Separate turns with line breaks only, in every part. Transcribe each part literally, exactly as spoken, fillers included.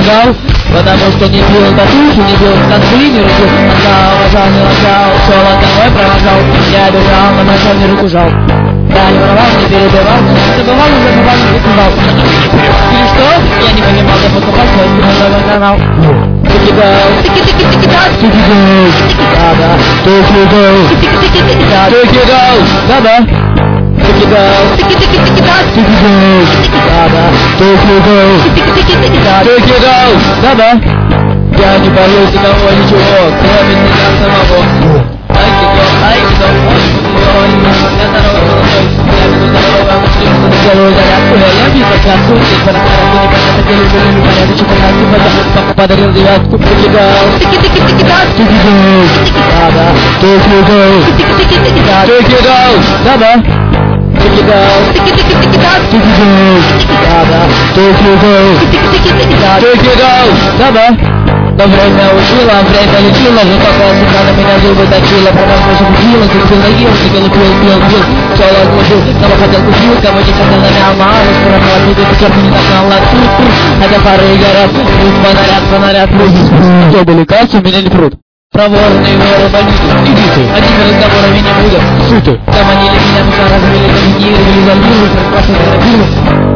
помогал, потому что не пил татухи, не пил концы, не рубил. Отдал, уважал, не ласкал, шел от домой, провожал. Я бежал, на ножом не руку жал. Я не воровал, не перебивал, забывал, не забывал, не закрывал. Или что? Я не понимал, я покупал свой спинной канал. Тики-дау, тики-тики-тики-дау, тики-дау, да-да, тики-дау, тики-тики-тики-дау, тики-дау, да-да, тики-дау, тики-тики-тики-дау, тики-дау, да-да, тики-дау, тики-тики-тики-дау, тики-дау, да-да. Я не боюсь никого, ничего, кроме себя самого. Айкидо, айкидо, ой, я здоровый молодой, я веду здоровый мужчину, делаю зарядку, я бью зарядку, здесь по распорядку, непонятно, где люблю, люблю, порядочек, порядку, папа подарил девятку, тики-дау, тики-тики-тики-дау, тики-дау, да-да, тики-дау, тики-тики-тики-дау, тики-дау, да-да, тики-дау, тики-тики-тики-дау, тики-дау, да-да, тики-дау, тики-тики-тики-дау, тики-дау, да-да. Но время учило, время лечило, но пока всегда на меня зубы точило. Продал больше купила, купила, ел, сидел, пил, пил, пил. Пчел отложил, кого хотел купил, кого не хотел намял, мало. Справа отбил, пятерку не догнал, тут, тут. Хотя пары горят, тут фонарят, фонарят, тут. Кто были кассы, меня не прут. Проворные воры, бандиты, идите, одними разговорами не буду. Суты, заманили меня, пока развели, доминировали, залили, прекрасно зарабили.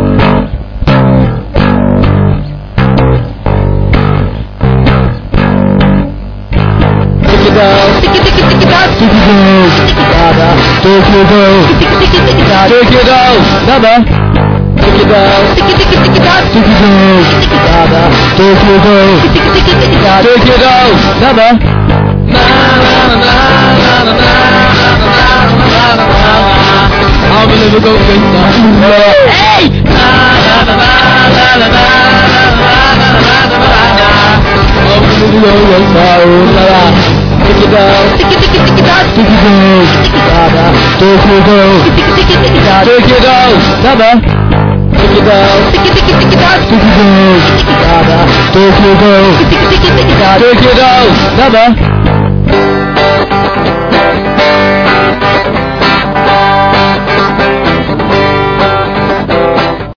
Tiki-tiki-tiki-dau, да-да, tiki-dau, tiki-dau, да-да, tiki-dau, tiki-tiki-tiki-dau, да-да, tiki-dau, tiki-dau, да-да. I'm gonna go go Hey! Tiki-dau, tiki-tiki-tiki-dau, tiki-dau, da-da, tiki-dau, tiki-tiki-tiki-dau, tiki-dau, da-da, tiki-dau, tiki-tiki-tiki-dau, tiki-dau, da-da, tiki-dau, tiki-tiki-tiki-dau, tiki-dau, da-da.